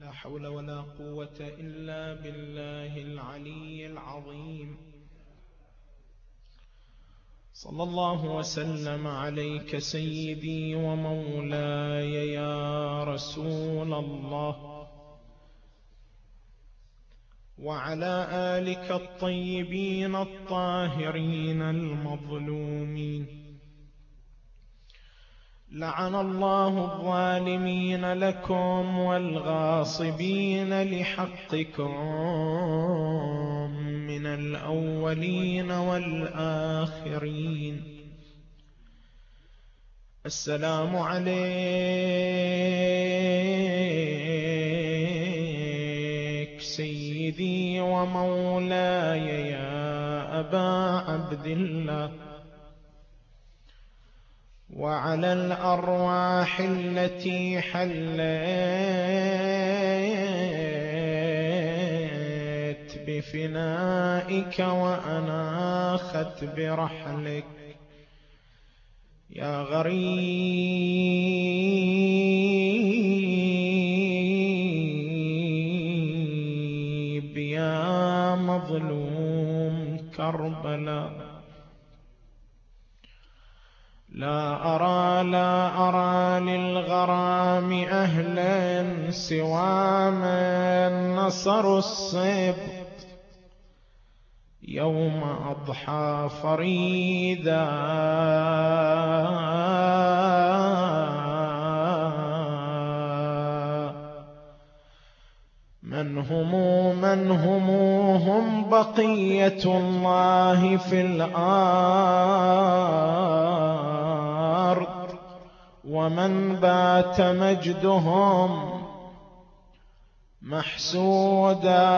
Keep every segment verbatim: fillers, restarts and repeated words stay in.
لا حول ولا قوة إلا بالله العلي العظيم. صلى الله وسلم عليك سيدي ومولاي يا رسول الله، وعلى آلك الطيبين الطاهرين المظلومين. لعن الله الظالمين لكم والغاصبين لحقكم من الأولين والآخرين. السلام عليك سيدي ومولاي يا أبا عبد الله، وعلى الأرواح التي حلت بفنائك وأناخت برحلك يا غريب يا مظلوم كربلاء. لا أرى لا أرى للغرام أهلا سوى من نصروا الصبط يوم أضحى فريدا، من هم من هم هم بقية الله في الأرض، ومن بات مجدهم محسودا.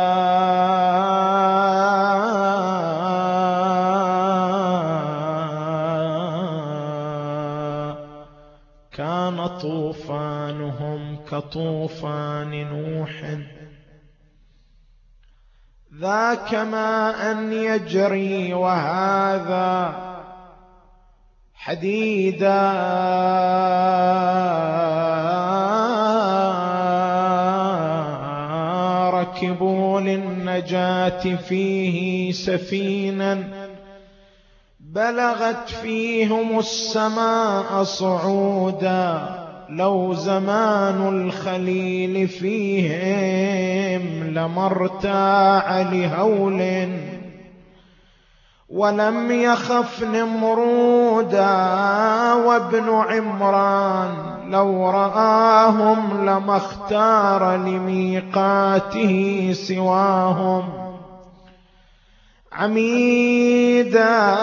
كان طوفانهم كطوفان نوح، ذاك ماء يجري وهذا حديدا. ركبوا للنجاة فيه سفينا بلغت فيهم السماء صعودا، لو زمان الخليل فيهم لما ارتاع لهول، ولم يخف نمرودا وابن عمران لو رآهم لما اختار لميقاته سواهم عميدا.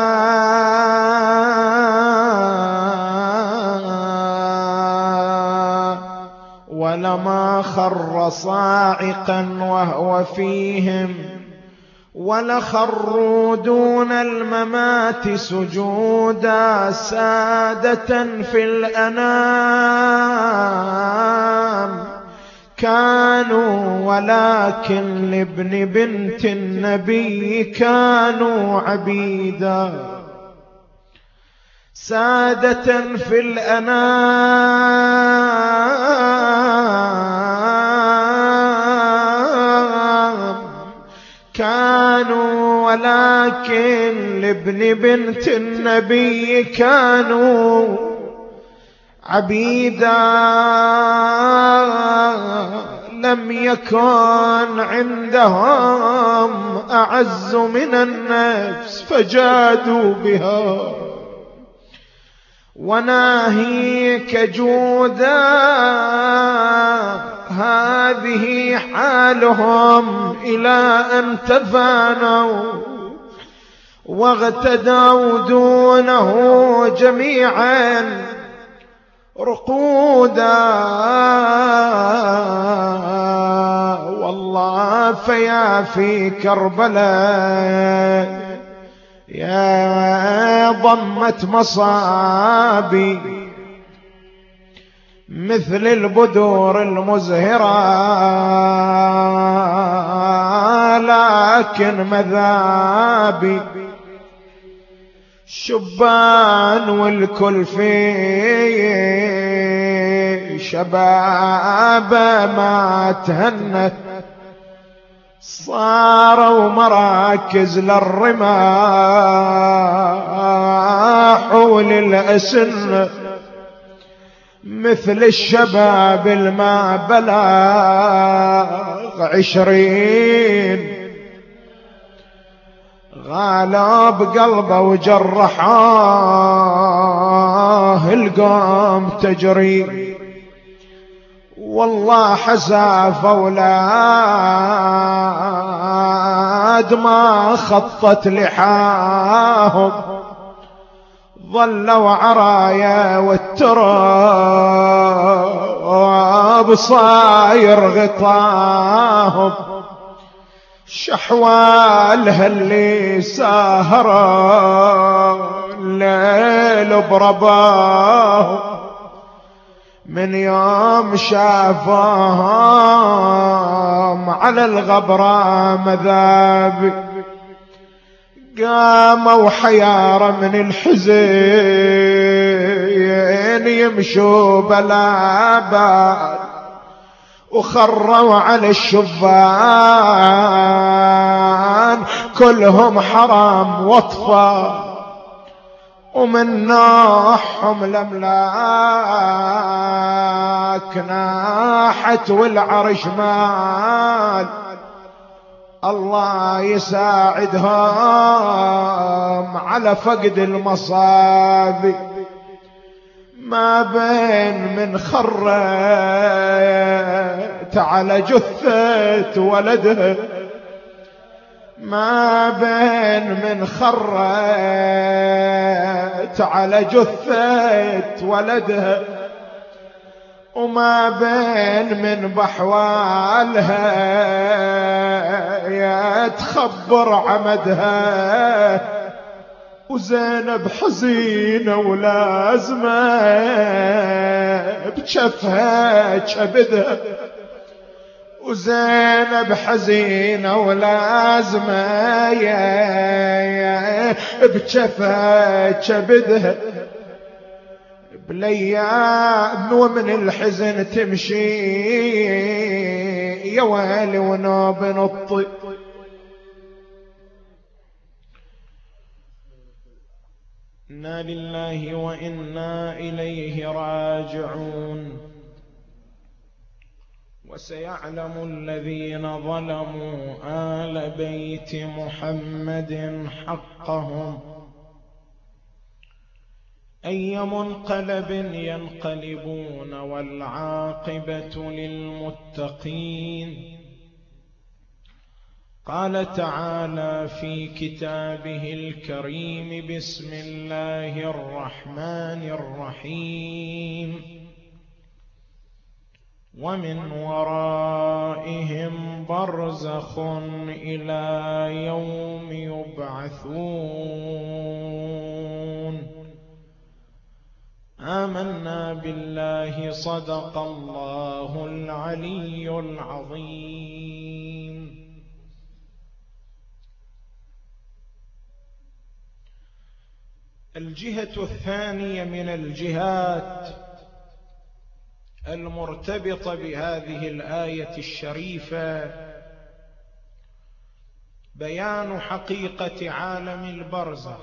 ولما خر صاعقا وهو فيهم ولخروا دون الممات سجودا، سادة في الأنام كانوا ولكن لابن بنت النبي كانوا عبيدا. سادة في الأنام كانوا ولكن لابن بنت النبي كانوا عبيدا. لم يكن عندهم أعز من النفس فجادوا بها، وناهيك جودا. هذه حالهم إلى أن تفانوا واغتدوا دونه جميعا رقودا. والله فيا في كربلاء يا ضمت مصابي مثل البدور المزهرة، لكن مذابي شبان والكل في شبابه ما تهنت، صاروا مراكز للرماح وللأسن، مثل الشباب الما بلغ عشرين، غالب قلبه وجرحاه القوم تجري، والله حساف أولاد ما خطت لحاهم، ظلوا عرايا والتراب صاير غطاهم، شحوالها اللي ساهروا الليل برباهم، من يوم شافهم على الغبرة مذابي، قاموا حيارى من الحزين يمشوا بلا بال، وخروا على الشبان كلهم حرام واطفال، ومن نوحهم الأملاك ناحت والعرش مال، الله يساعدهم على فقد المصاب، ما بين من خرت على جثة ولدها، ما بين من خرت على جثة ولدها، وما بين من بحوالها يتخبر عمدها، وزينب حزينة ولازمة بجفها كبدها، وزينب حزينة ولازمة بجفها كبدها، بالايام ومن الحزن تمشي يا ويلي ونوب نطي. إنا لله وإنا إليه راجعون. وسيعلم الذين ظلموا آل بيت محمد حقهم أي منقلب ينقلبون والعاقبة للمتقين. قال تعالى في كتابه الكريم: بسم الله الرحمن الرحيم: ومن ورائهم برزخ إلى يوم يبعثون. آمنا بالله. صدق الله العلي العظيم. الجهة الثانية من الجهات المرتبطة بهذه الآية الشريفة بيان حقيقة عالم البرزخ.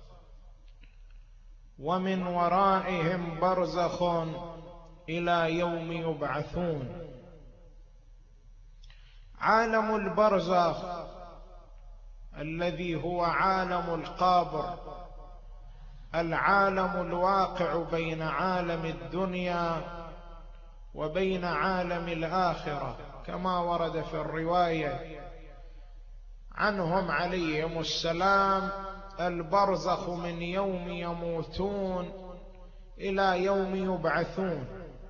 ومن ورائهم برزخ إلى يوم يبعثون. عالم البرزخ الذي هو عالم القبر، العالم الواقع بين عالم الدنيا وبين عالم الآخرة، كما ورد في الرواية عنهم عليهم السلام: البرزخ من يوم يموتون إلى يوم يبعثون.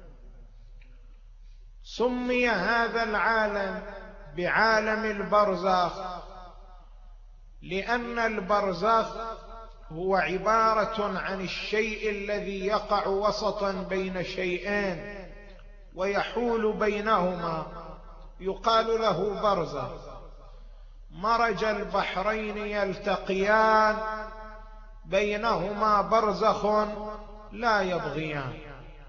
سمي هذا العالم بعالم البرزخ لأن البرزخ هو عبارة عن الشيء الذي يقع وسطا بين شيئين ويحول بينهما، يقال له برزخ. مرج البحرين يلتقيان، بينهما برزخ لا يبغيان.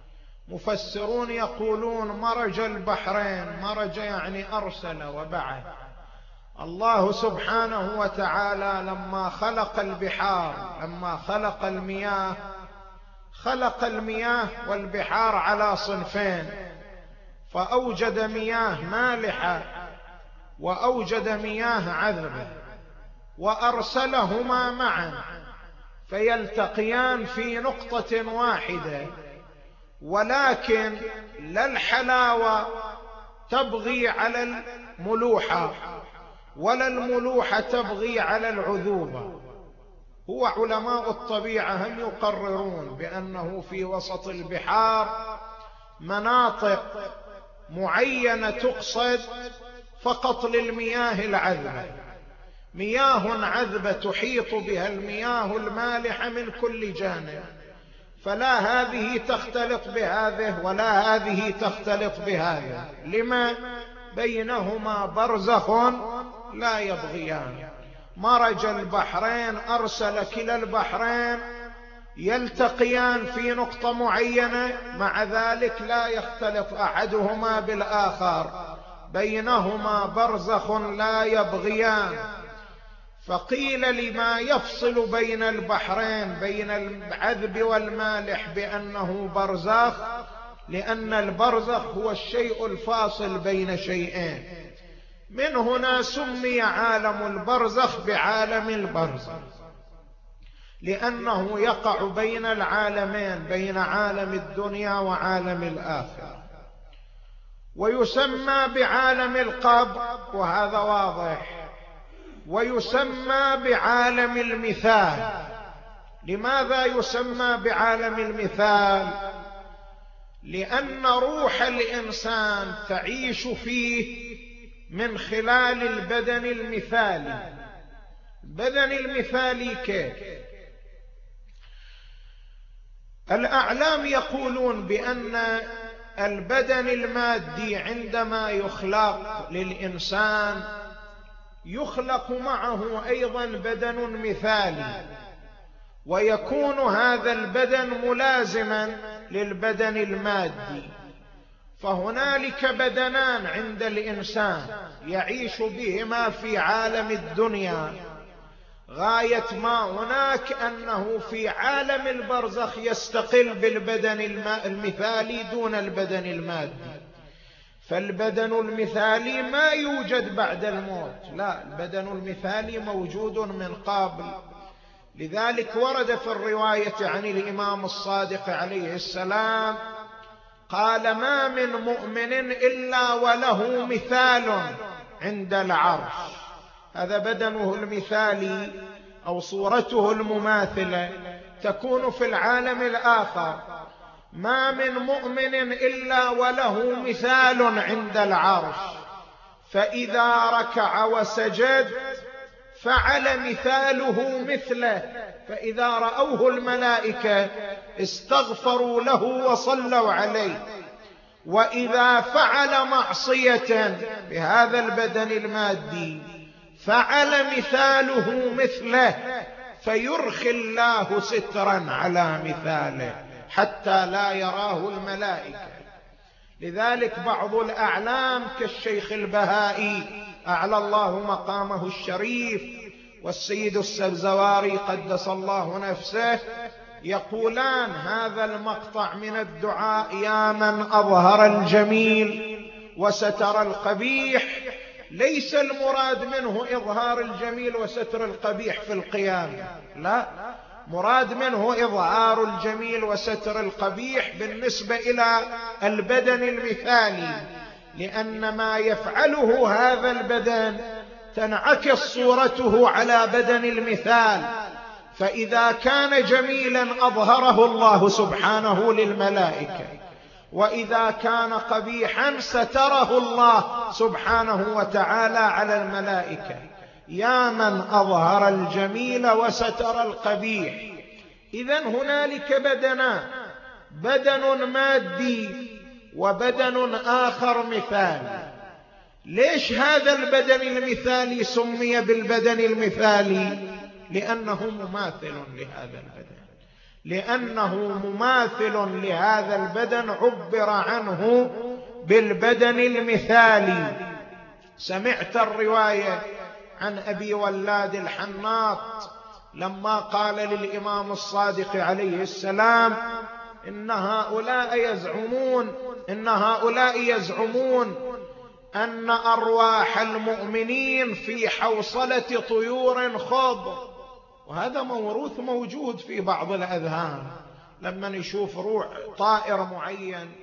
مفسرون يقولون مرج البحرين، مرج يعني أرسل وبعث. الله سبحانه وتعالى لما خلق البحار، لما خلق المياه، خلق المياه والبحار على صنفين، فأوجد مياه مالحة وأوجد مياه عذبة، وأرسلهما معا فيلتقيان في نقطة واحدة، ولكن لا الحلاوة تبغي على الملوحة ولا الملوحة تبغي على العذوبة. هو علماء الطبيعة هم يقررون بأنه في وسط البحار مناطق معينة تقصد فقط للمياه العذبة، مياه عذبة تحيط بها المياه المالحة من كل جانب، فلا هذه تختلط بهذه ولا هذه تختلط بهذه. لما؟ بينهما برزخ لا يبغيان. مرج البحرين أرسل كلا البحرين يلتقيان في نقطة معينة، مع ذلك لا يختلط أحدهما بالآخر، بينهما برزخ لا يبغيان. فقيل لما يفصل بين البحرين بين العذب والمالح بأنه برزخ، لأن البرزخ هو الشيء الفاصل بين شيئين. من هنا سمي عالم البرزخ بعالم البرزخ، لأنه يقع بين العالمين، بين عالم الدنيا وعالم الآخرة. ويسمى بعالم القبر، وهذا واضح، ويسمى بعالم المثال. لماذا يسمى بعالم المثال؟ لأن روح الإنسان تعيش فيه من خلال البدن المثالي. البدن المثالي كيف؟ الأعلام يقولون بأن البدن المادي عندما يخلق للإنسان يخلق معه أيضا بدن مثالي، ويكون هذا البدن ملازما للبدن المادي. فهنالك بدنان عند الإنسان يعيش بهما في عالم الدنيا، غاية ما هناك أنه في عالم البرزخ يستقل بالبدن المثالي دون البدن المادي. فالبدن المثالي ما يوجد بعد الموت، لا، البدن المثالي موجود من قبل. لذلك ورد في الرواية عن الإمام الصادق عليه السلام قال: ما من مؤمن إلا وله مثال عند العرش. هذا بدنه المثالي أو صورته المماثلة تكون في العالم الآخر. ما من مؤمن إلا وله مثال عند العرش، فإذا ركع وسجد فعل مثاله مثله، فإذا رأوه الملائكة استغفروا له وصلوا عليه. وإذا فعل معصية بهذا البدن المادي فعل مثاله مثله، فيرخي الله سترا على مثاله حتى لا يراه الملائكة. لذلك بعض الأعلام كالشيخ البهائي أعلى الله مقامه الشريف والسيد السبزواري قدس الله نفسه يقولان هذا المقطع من الدعاء: يا من أظهر الجميل وستر القبيح، ليس المراد منه إظهار الجميل وستر القبيح في القيامة، لا، مراد منه إظهار الجميل وستر القبيح بالنسبة إلى البدن المثالي، لأن ما يفعله هذا البدن تنعكس صورته على بدن المثال. فإذا كان جميلا أظهره الله سبحانه للملائكة، وإذا كان قبيحا ستره الله سبحانه وتعالى على الملائكة. يا من أظهر الجميل وستر القبيح. إذن هنالك بدنان: بدن مادي وبدن آخر مثالي. ليش هذا البدن المثالي سمي بالبدن المثالي؟ لأنه مماثل لهذا البدن. لأنه مماثل لهذا البدن، عبر عنه بالبدن المثالي. سمعت الرواية عن أبي ولاد الحناط لما قال للإمام الصادق عليه السلام: إن هؤلاء يزعمون إن هؤلاء يزعمون أن أرواح المؤمنين في حوصلة طيور خضر. وهذا موروث موجود في بعض الأذهان، لما نشوف روح طائر معين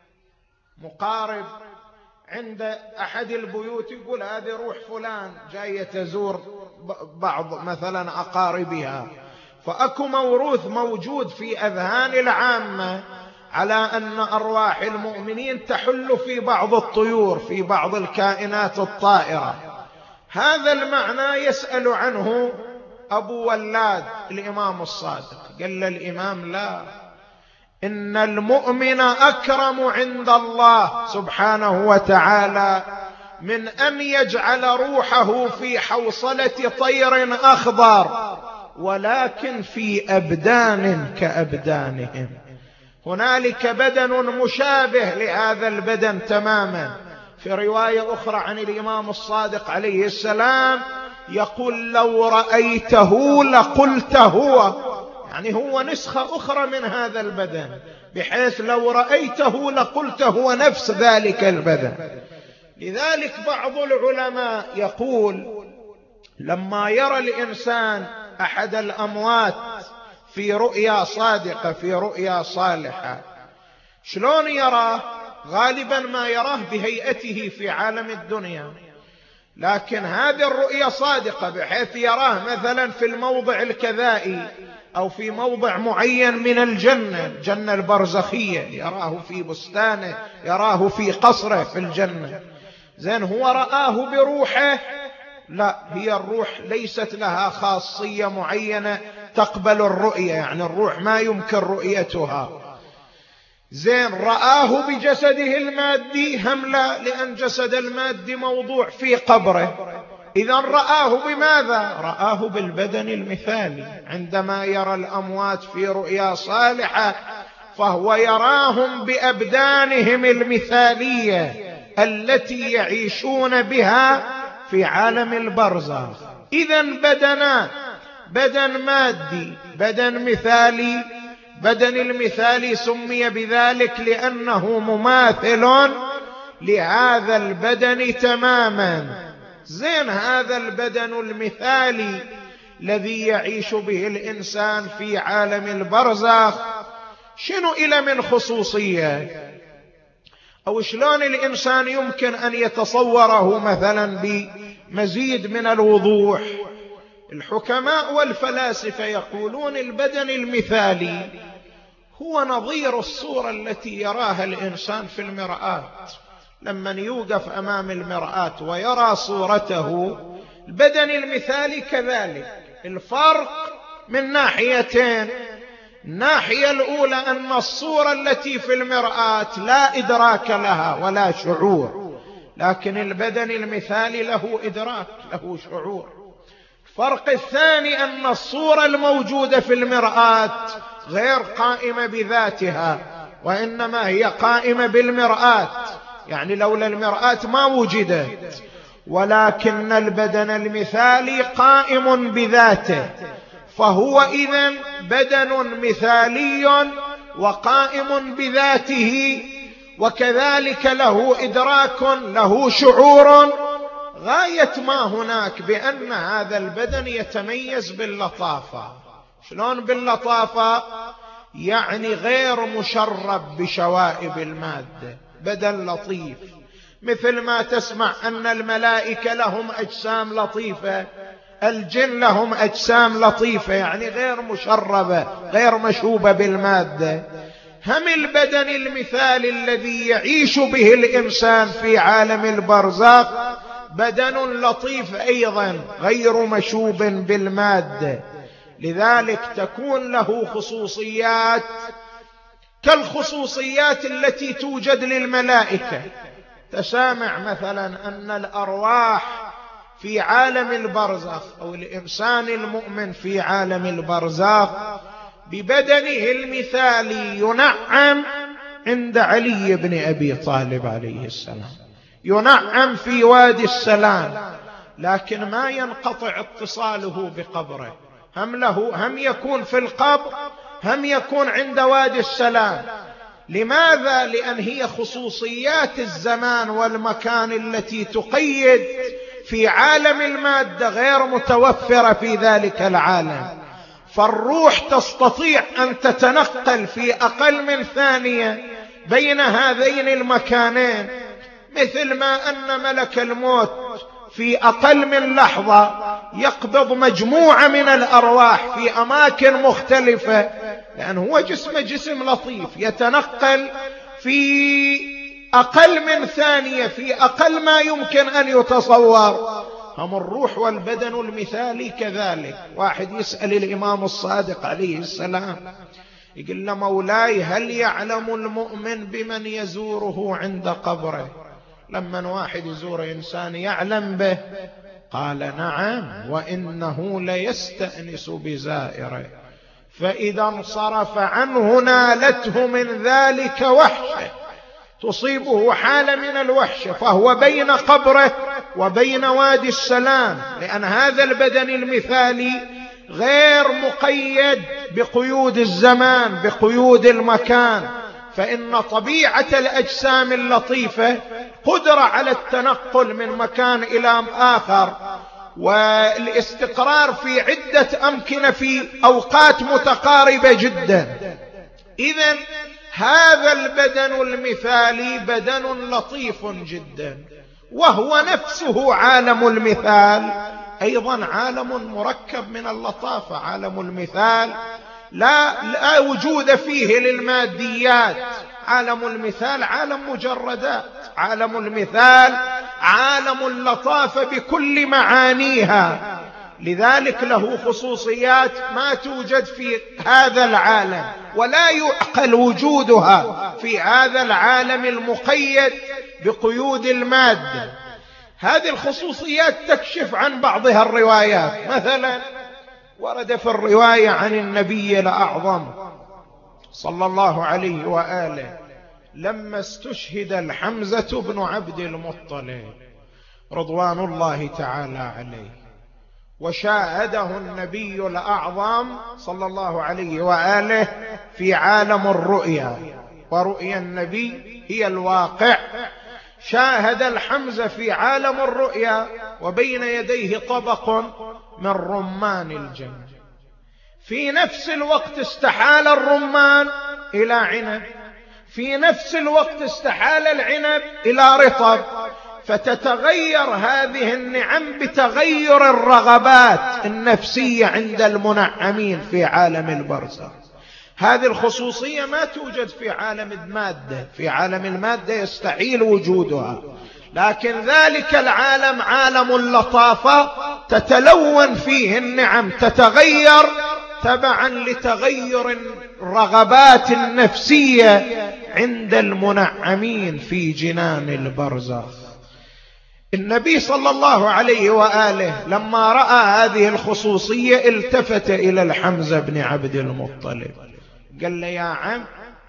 مقارب عند أحد البيوت يقول هذه روح فلان جاية تزور بعض مثلا أقاربها. فأكو موروث موجود في أذهان العامة على أن أرواح المؤمنين تحل في بعض الطيور، في بعض الكائنات الطائرة. هذا المعنى يسأل عنه أبو ولاد الإمام الصادق. قال الإمام: لا، إن المؤمن أكرم عند الله سبحانه وتعالى من أن يجعل روحه في حوصلة طير أخضر، ولكن في أبدان كأبدانهم. هنالك بدن مشابه لهذا البدن تماما. في رواية أخرى عن الإمام الصادق عليه السلام يقول: لو رأيته لقلت هو، يعني هو نسخة أخرى من هذا البدن، بحيث لو رأيته لقلت هو نفس ذلك البدن. لذلك بعض العلماء يقول: لما يرى الإنسان أحد الأموات في رؤيا صادقة، في رؤيا صالحة، شلون يراه؟ غالبا ما يراه بهيئته في عالم الدنيا، لكن هذه الرؤيا صادقة بحيث يراه مثلا في الموضع الكذائي أو في موضع معين من الجنة، الجنة البرزخية، يراه في بستانه، يراه في قصره في الجنة. زين، هو رآه بروحه؟ لا، هي الروح ليست لها خاصية معينة تقبل الرؤية، يعني الروح ما يمكن رؤيتها. زين، رآه بجسده المادي؟ هم لا، لأن جسد المادي موضوع في قبره. إذن رآه بماذا؟ رآه بالبدن المثالي. عندما يرى الأموات في رؤيا صالحة فهو يراهم بأبدانهم المثالية التي يعيشون بها في عالم البرزخ. إذن بدنان: بدن مادي، بدن مثالي. بدن المثالي سمي بذلك لأنه مماثل لهذا البدن تماما. زين، هذا البدن المثالي الذي يعيش به الإنسان في عالم البرزخ شنو إلى من خصوصية؟ أو شلون الإنسان يمكن أن يتصوره مثلا بمزيد من الوضوح؟ الحكماء والفلاسفة يقولون البدن المثالي هو نظير الصورة التي يراها الإنسان في المرآة. لما يوقف أمام المرآة ويرى صورته، البدن المثالي كذلك. الفرق من ناحيتين: الناحية الأولى أن الصورة التي في المرآة لا إدراك لها ولا شعور، لكن البدن المثالي له إدراك، له شعور. الفرق الثاني أن الصورة الموجودة في المرآة غير قائمة بذاتها، وإنما هي قائمة بالمرآة، يعني لولا المرآة ما وجدت. ولكن البدن المثالي قائم بذاته، فهو إذن بدن مثالي وقائم بذاته، وكذلك له إدراك، له شعور. غاية ما هناك بأن هذا البدن يتميز باللطافة. شلون باللطافة؟ يعني غير مشرب بشوائب المادة، بدن لطيف، مثل ما تسمع أن الملائكة لهم أجسام لطيفة، الجن لهم أجسام لطيفة، يعني غير مشربة، غير مشوبة بالمادة. هم البدن المثالي الذي يعيش به الإنسان في عالم البرزخ بدن لطيف أيضا، غير مشوب بالمادة. لذلك تكون له خصوصيات كالخصوصيات التي توجد للملائكة. تسامع مثلا أن الأرواح في عالم البرزخ أو الإنسان المؤمن في عالم البرزخ ببدنه المثالي ينعم عند علي بن أبي طالب عليه السلام، ينعم في وادي السلام، لكن ما ينقطع اتصاله بقبره، هم له هم يكون في القبر هم يكون عند وادي السلام. لماذا؟ لأن هي خصوصيات الزمان والمكان التي تقيد في عالم المادة غير متوفرة في ذلك العالم، فالروح تستطيع أن تتنقل في أقل من ثانية بين هذين المكانين، مثل ما أن ملك الموت في أقل من لحظة يقبض مجموعة من الأرواح في أماكن مختلفة، لأن هو جسم جسم لطيف يتنقل في أقل من ثانية في أقل ما يمكن أن يتصور. هم الروح والبدن المثالي كذلك. واحد يسأل الإمام الصادق عليه السلام يقول له: مولاي هل يعلم المؤمن بمن يزوره عند قبره؟ لما واحد يزور إنسان يعلم به؟ قال: نعم، وإنه ليستأنس بزائره، فإذا انصرف عنه نالته من ذلك وحشة، تصيبه حالة من الوحشة، فهو بين قبره وبين وادي السلام، لأن هذا البدن المثالي غير مقيد بقيود الزمان بقيود المكان، فإن طبيعة الأجسام اللطيفة قدرة على التنقل من مكان إلى آخر والاستقرار في عدة أمكنة في أوقات متقاربة جدا. إذن هذا البدن المثالي بدن لطيف جدا، وهو نفسه عالم المثال أيضا عالم مركب من اللطافة. عالم المثال لا, لا وجود فيه للماديات، عالم المثال عالم مجردات، عالم المثال عالم اللطافة بكل معانيها، لذلك له خصوصيات ما توجد في هذا العالم ولا يعقل وجودها في هذا العالم المقيد بقيود المادة. هذه الخصوصيات تكشف عن بعضها الروايات. مثلا ورد في الرواية عن النبي الأعظم صلى الله عليه وآله لما استشهد الحمزة بن عبد المطلب رضوان الله تعالى عليه، وشاهده النبي الأعظم صلى الله عليه وآله في عالم الرؤيا، ورؤيا النبي هي الواقع. شاهد الحمزة في عالم الرؤيا وبين يديه طبق من رمان الجنة، في نفس الوقت استحال الرمان إلى عنب، في نفس الوقت استحال العنب إلى رطب، فتتغير هذه النعم بتغير الرغبات النفسية عند المنعمين في عالم البرزخ. هذه الخصوصية ما توجد في عالم المادة، في عالم المادة يستحيل وجودها، لكن ذلك العالم عالم اللطافة تتلون فيه النعم، تتغير تبعا لتغير الرغبات النفسية عند المنعمين في جنان البرزخ. النبي صلى الله عليه وآله لما رأى هذه الخصوصية التفت إلى الحمزة بن عبد المطلب قال له: يا عم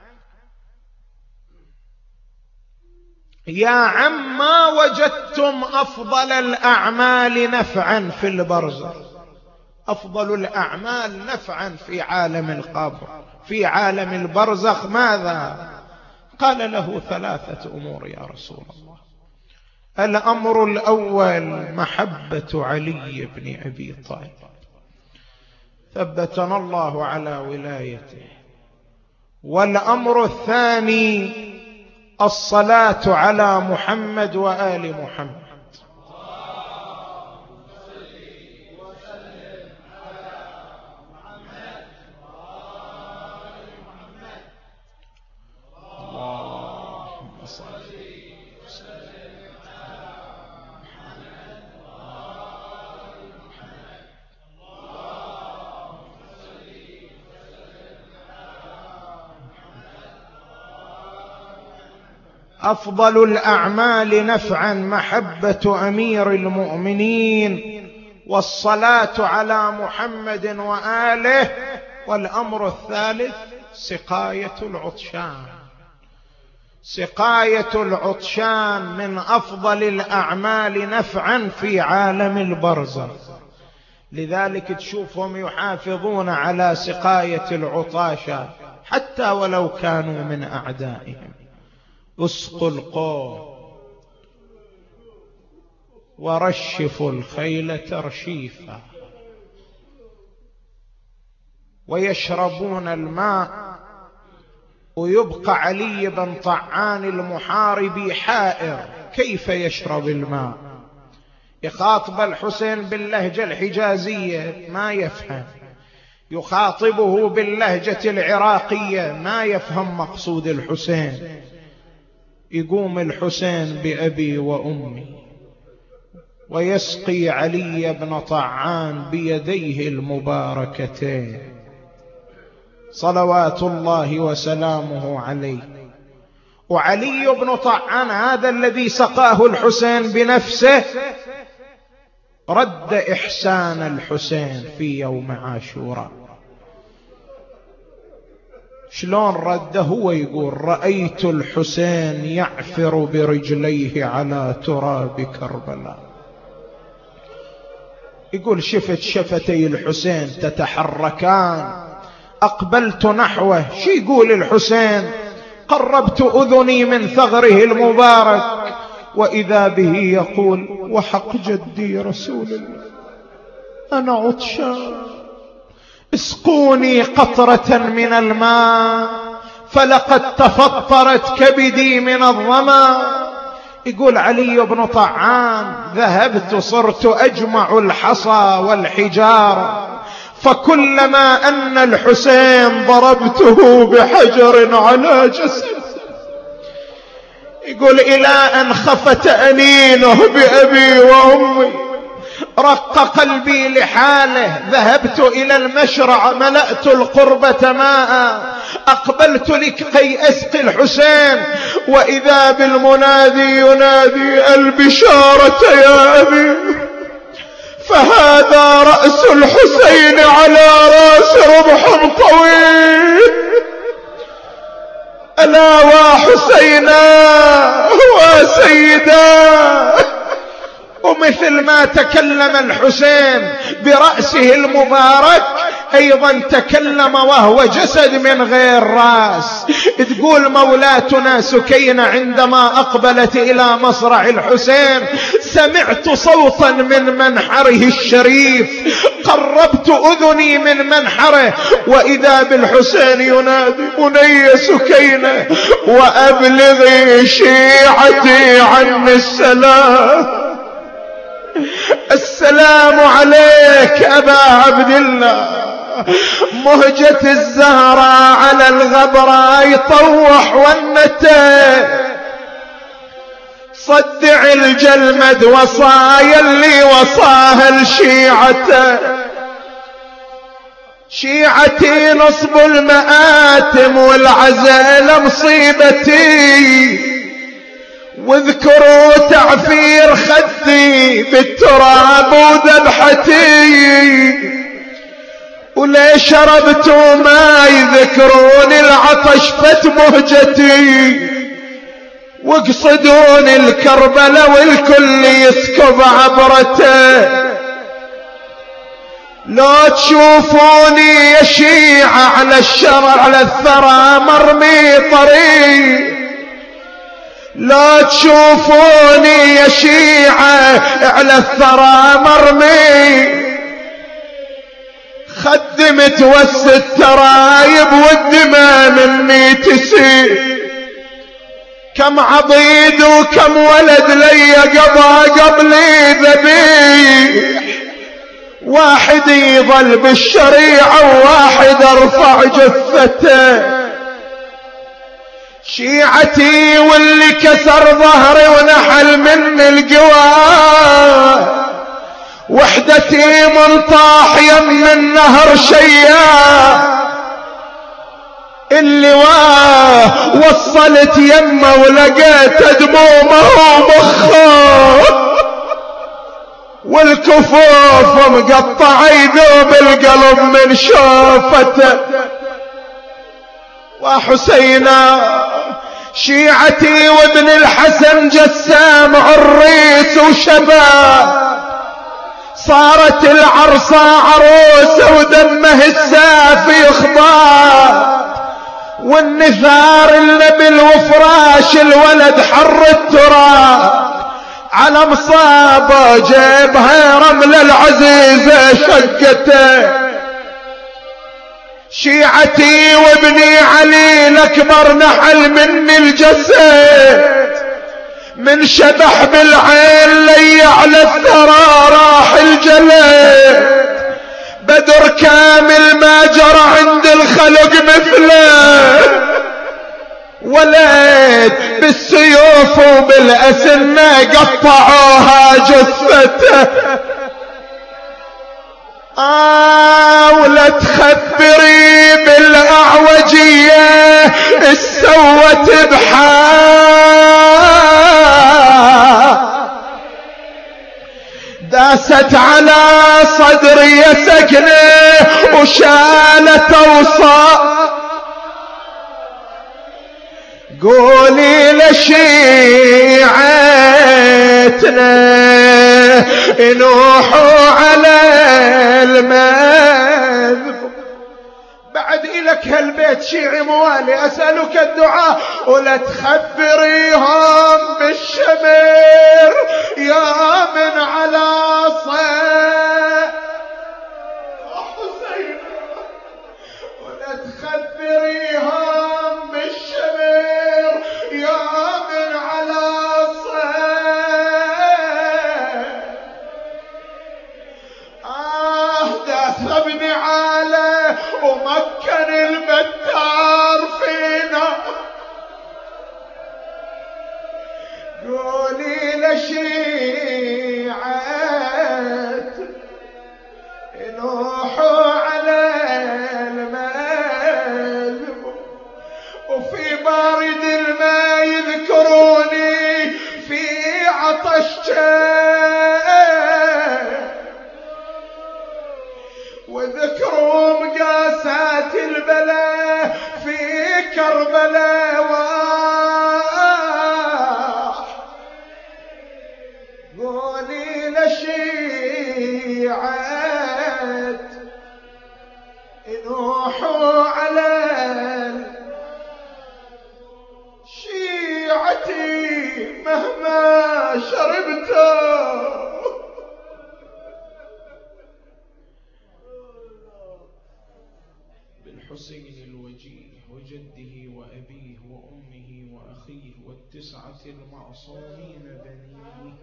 يا عم ما وجدتم أفضل الأعمال نفعا في البرزخ، أفضل الأعمال نفعا في عالم القبر في عالم البرزخ ماذا؟ قال له: ثلاثة أمور يا رسول الله. الأمر الأول محبة علي بن أبي طالب، ثبتنا الله على ولايته. والأمر الثاني الصلاة على محمد وآل محمد. أفضل الأعمال نفعا محبة أمير المؤمنين، والصلاة على محمد وآله والأمر الثالث سقاية العطشان. سقاية العطشان من أفضل الأعمال نفعا في عالم البرزخ، لذلك تشوفهم يحافظون على سقاية العطاشة حتى ولو كانوا من أعدائهم. اسقوا القوم ورشفوا الخيل ترشيفا، ويشربون الماء، ويبقى علي بن طعان المحاربي حائر كيف يشرب الماء. يخاطب الحسين باللهجة الحجازية ما يفهم، يخاطبه باللهجة العراقية ما يفهم مقصود الحسين. يقوم الحسين بأبي وأمي ويسقي علي بن طعان بيديه المباركتين صلوات الله وسلامه عليه. وعلي بن طعان هذا الذي سقاه الحسين بنفسه رد إحسان الحسين في يوم عاشوراء. شلون رده؟ هو يقول: رأيت الحسين يعثر برجليه على تراب كربلاء. يقول شفت شفتي الحسين تتحركان، أقبلت نحوه. شو يقول الحسين؟ قربت أذني من ثغره المبارك وإذا به يقول: وحق جدي رسول الله أنا عطشان، اسقوني قطرة من الماء فلقد تفطرت كبدي من الظما. يقول علي بن طعان: ذهبت صرت أجمع الحصى والحجار، فكلما أن الحسين ضربته بحجر على جسد. يقول إلى أن خفت أنينه بأبي وأمي، رق قلبي لحاله، ذهبت إلى المشرع ملأت القربة ماء، أقبلت لكي أسقي الحسين وإذا بالمنادي ينادي: البشارة يا أبي، فهذا رأس الحسين على رأس رمح طويل، ألا وحسينا وسيدا. ومثل ما تكلم الحسين برأسه المبارك أيضا تكلم وهو جسد من غير رأس. تقول مولاتنا سكينة عندما أقبلت إلى مصرع الحسين: سمعت صوتا من منحره الشريف، قربت أذني من منحره وإذا بالحسين ينادي: بني سكينة وأبلغي شيعتي عني السلام. السلام عليك أبا عبد الله، مهجة الزهراء على الغبراء يطوح والنتى، صدع الجلمد وصايا اللي وصاها الشيعة. شيعتي نصب المآتم والعزل مصيبتي، واذكروا تعفير خدي بالتراب وذبحتي، وليش شربتوا ما يذكرون العطش فت مهجتي، واقصدون الكربلة والكل يسكب عبرته. لو تشوفوني يا شيعة على الشرع على الثرى مرمي طريق، لا تشوفوني يا شيعة على الثرى مرمي، خدمت وس الترايب والدماء مني تسيل. كم عضيد وكم ولد لي قضى قبلي ذبيح، واحد يظل بالشريعة وواحد ارفع جثته. شيعتي واللي كسر ظهري ونحل من القوى، وحدتي من طاح يم النهر شيا، اللي واه وصلت يمه ولقيت دمومه ومخه، بالكفوف مقطع يذوب القلب من شوفته. وحسينا شيعتي وابن الحسن جسام عريس وشباب، صارت العرصة عروسة ودمه السافي يخضار، والنثار النبل وفراش الولد حر التراب، على مصابه جيبها رمل العزيزة شقته. شيعتي وابني علي الأكبر نحل مني الجسد، من شبح بالعين لي على الثرى راح الجلد، بدر كامل ما جرى عند الخلق مثله، ولد بالسيوف وبالأسنة قطعوها جثته. آه ولا تخبري بالأعوجية السوت بحال، داست على صدري سكنة وشالت أوصى. قولي لشيعتنا نوحوا على المذبح. بعد إلك هالبيت شيعي موالي أسألك الدعاء، ولا تخبريهم بالشمر يا من على صيد حسين، ولا تخبريهم بالشمر يا من على صيد. آه داس ابن عاله ومكن البتار فينا. قولي لشيعت نوحوا على المذبح، وفي بارد الماء يذكروني في عطشته، وذكروا مقاسات البلاء في كربلاء واح. قولي لشيعت نوحوا على شيعتي مهما شربته. بالحسين الوجيه وجده وأبيه وأمه وأخيه والتسعة المعصومين بنيه،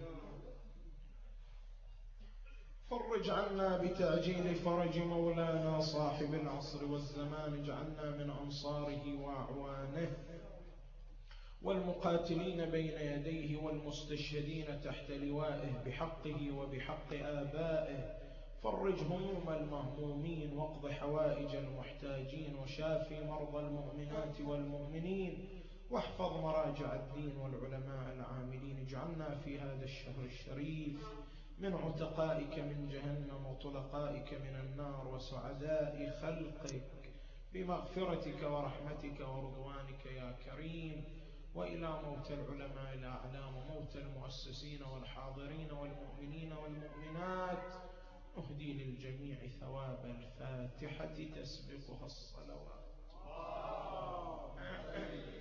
فرج عنا بتعجيل فرج مولانا صاحب العصر والزمان، اجعلنا من أنصاره وأعوانه والمقاتلين بين يديه والمستشهدين تحت لوائه بحقه وبحق آبائه. فرج هموم المهمومين واقض حوائج المحتاجين، وشافي مرضى المؤمنات والمؤمنين، واحفظ مراجع الدين والعلماء العاملين. اجعلنا في هذا الشهر الشريف من عتقائك من جهنم وطلقائك من النار وسعداء خلقك بمغفرتك ورحمتك ورضوانك يا كريم. وإلى موت العلماء الأعلام وموت المؤسسين والحاضرين والمؤمنين والمؤمنات، أهدي للجميع ثواب الفاتحة تسبقها الصلوات.